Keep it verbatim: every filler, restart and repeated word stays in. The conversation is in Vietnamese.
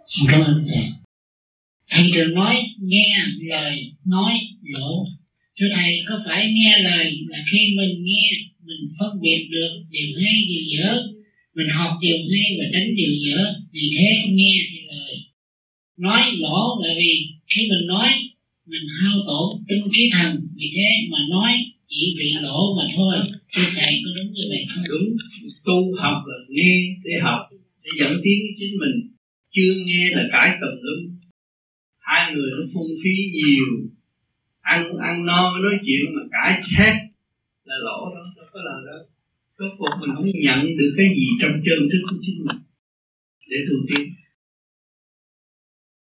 Xin cảm ơn thầy. Thầy thường nói nghe lời nói lỗ. Thưa thầy, có phải nghe lời là khi mình nghe mình phân biệt được điều hay điều dở, mình học điều hay và tránh điều dở, vì thế nghe thì lời. Nói lỗ là vì khi mình nói mình hao tổn tinh khí thần, vì thế mà nói chỉ bị lỗ mà thôi. Thưa thầy, có đúng như vậy không? Đúng, tu học là nghe để học, để dẫn tiến chính mình. Chưa nghe là cãi tùm lum. Hai người nó phung phí nhiều, ăn ăn no mới nói chuyện mà cãi thét là lỗ đó, đâu có lời đâu. Rốt cuộc mình không nhận được cái gì trong chân thức của chính mình để tu tiến.